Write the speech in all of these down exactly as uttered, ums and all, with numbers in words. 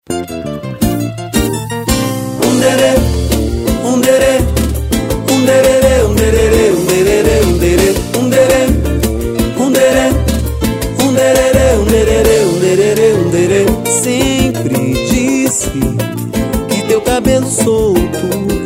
Underê, underê, underê, underê, underê, underê, underê, underê, underê, underê, underê, underê. Sempre disse que teu cabelo solto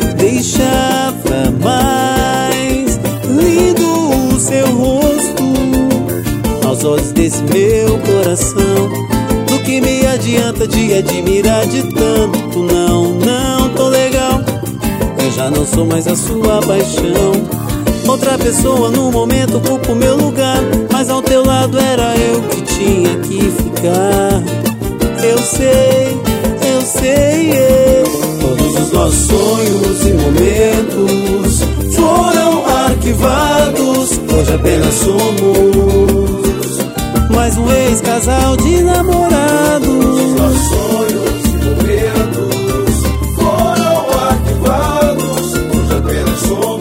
deixava mais lindo o seu rosto aos olhos desse meu coração. Do que me adianta de admirar de tanto? Não, não tô legal. Eu já não sou mais a sua paixão. Outra pessoa no momento ocupa o meu lugar, mas ao teu lado era eu que tinha que ficar. Eu sei, eu sei, é. Todos os nossos sonhos e momentos foram arquivados. Hoje apenas somos mais um ex-casal de namorados. Todos os nossos sonhos e momentos foram arquivados. Hoje apenas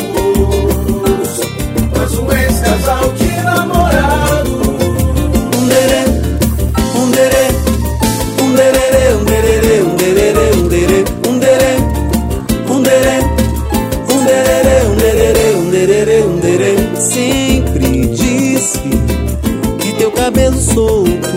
somos mais um ex-casal de namorados. Underê, underê, underê, underê, underê, underê, underê, underê, underê, underê, underê, underê. Sempre disse que teu cabelo solto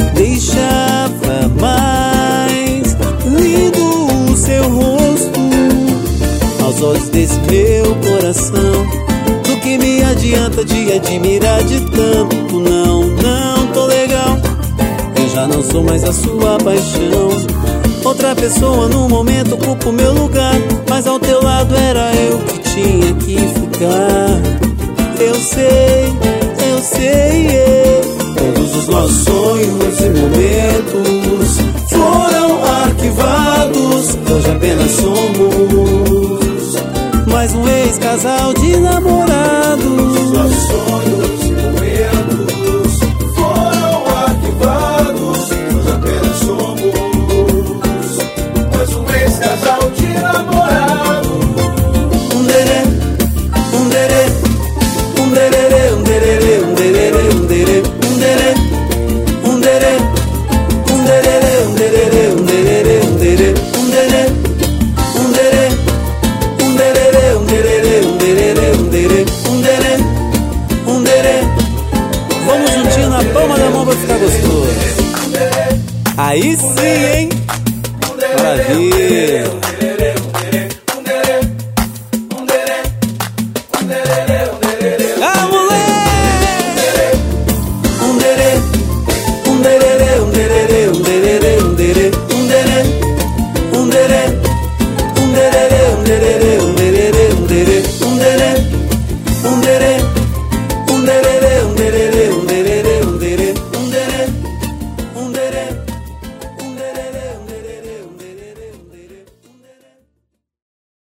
deixava mais lindo o seu rosto aos olhos desse meu coração. Do que me adianta de admirar de tanto? Não, não tô legal. Eu já não sou mais a sua paixão. Outra pessoa no momento ocupa o meu lugar, mas ao teu lado era eu que tinha que ficar. Eu sei, eu sei, é. Todos os nossos sonhos e momentos foram arquivados. Hoje apenas somos mais um ex-casal de namorados. Todos os nossos sonhos